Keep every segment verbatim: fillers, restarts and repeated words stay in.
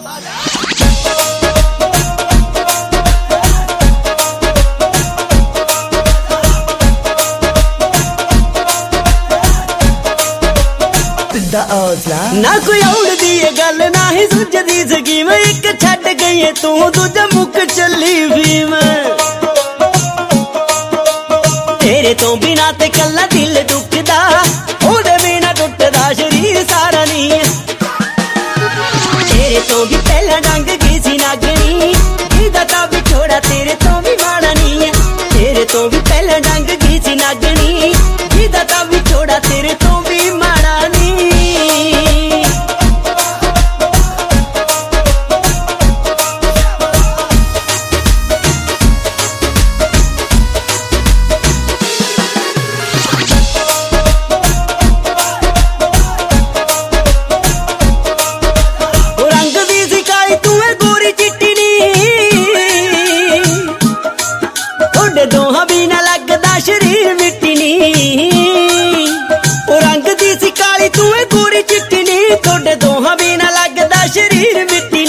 ना कोई औड़दी गल ना ही सुझदी स्कीम एक छड्ड गई है तू दूजा मुक चली भीम तेरे तो बिना ते कल्ला दिल दुखदा ओदे बिना टुटदा शरीर सारा नी तेरे तो भी पहला डंग गई सी नागनी जिदा ता विछोड़ा तेरे तो भी माड़ा नी है तेरे तो भी पहला डंग गई सी नागनी जिदा ता विछोड़ा तेरे तो भी माड़ा नी दोहा भी ना लगदा शरीर मिट्टी रंग दी सी काली तू गोरी चिट्टी थोड़े दोहा भी ना लगदा शरीर मिट्टी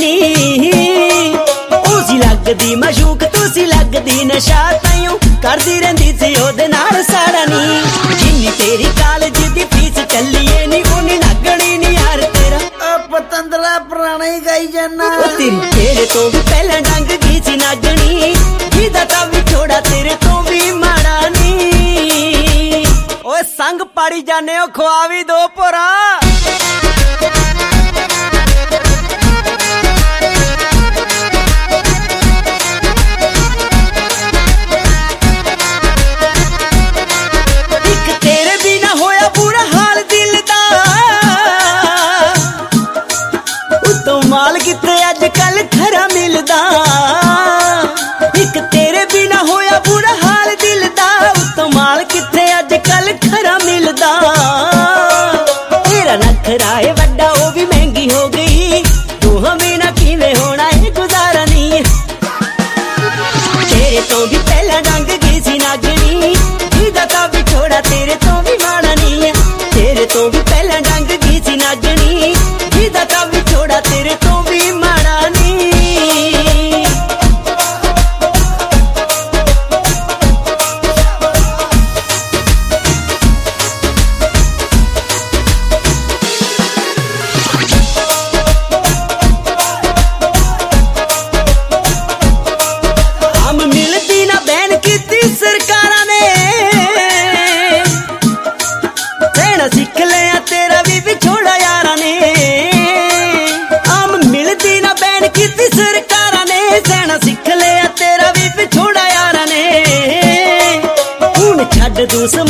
सी लगदी मशूक तू सी लगदी नशा ताइयों करदी रहिंदी सी ओदे नाल साड़ा नी जिन्नी तेरी कालज दी फीस चलिए नी उन्नी लगनी नी यार तेरा पतंदरा पुराना ही गाई जाना तेरी तेरे तो भी पहला डंग गई सी नागनी जिदा ता विछोड़ा तेरे तो भी माड़ा नी ओए संग पाड़ी जाने हो खुआ भी दो पोरा एक तेरे बिना होया बुरा हाल दिल दा उतो माल किते अज कल खरा मिलदा एक तेरे बिना होया बुरा हाल दिल दा उतो माल किथे अज कल खरा मिलदा तेरा नखरा है वड्डा ओ भी महंगी हो गई दोहां बिना किवें होना है गुजारा नी तेरे तो भी पहला डंग गई सी नागनी जिदा ता विछोड़ा तेरे तो भी माड़ा नी है तेरे तो भी पहला डंग गई सी नागनी जिदा ता विछोड़ा तेरे तो भी माड़ा नी सिख लिया तेरा भी विछोड़ा यारा ने आम मिलती ना बैन की सरकारा ने सहना सिख लिया तेरा भी विछोड़ा यारा ने हुण छड्ड तू